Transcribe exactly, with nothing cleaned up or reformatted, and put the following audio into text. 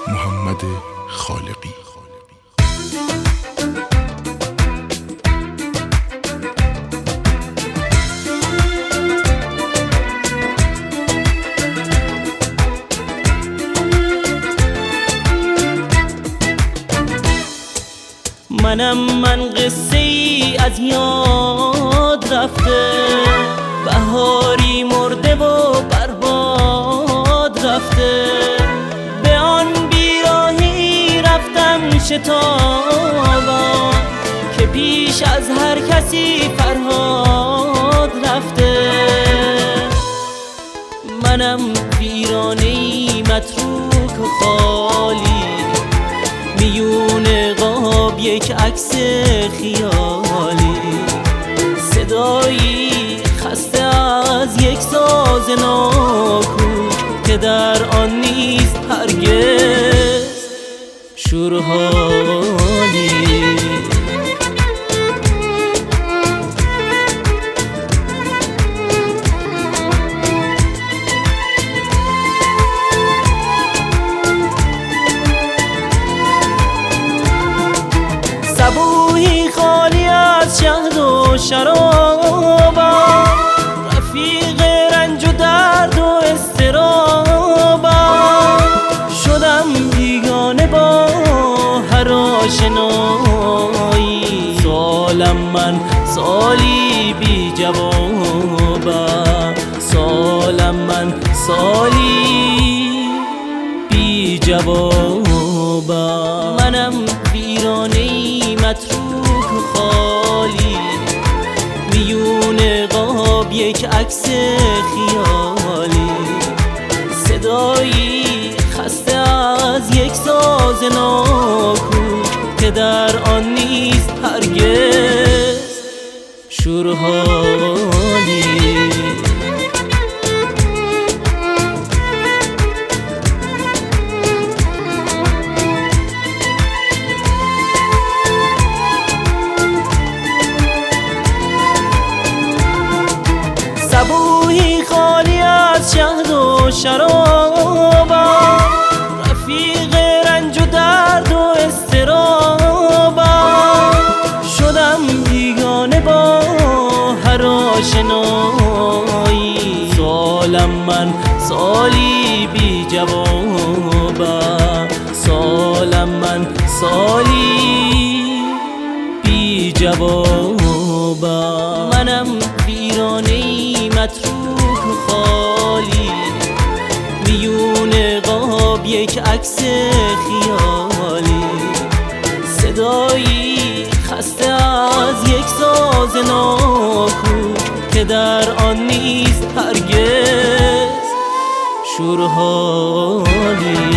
محمد خالقی. منم من قصه ای از یاد رفته، بهاری مرده و برباد رفته. به آن بیراهی رفتم شتابان که پیش از هر کسی فرهاد رفته. منم ویرانه‌ای متروک و خالی، میون قاب یک عکس خیالی، صدایی خسته از یک ساز ناکوک که در آن نیست هرگز شورحالی. صبوحی خالی از شهد و شرابم، رفیق رنج و درد و اضطرابم. شدم بیگانه با هر آشنایی، سالم من سالی بی جوابم، سالم من سالی بی جوابم. منم ویرانه‌ای متروک و خالی، میون قاب یک عکس خیالی، صدایی خسته از یک ساز ناکوک که در آن نیست هرگز شورحالی. صبوحی خالی از شهد و شرابم، رفیق رنج و درد و اضطرابم. شدم بیگانه با هر آشنایی، سالم من سالی بی جوابم، سالم من سالی بی جوابم. منم ویرانه‌ای متروک و خالی، میون قاب یک عکس خیالی، صدایی خسته از یک ساز ناکوک که در آن نیست هرگز شورحالی.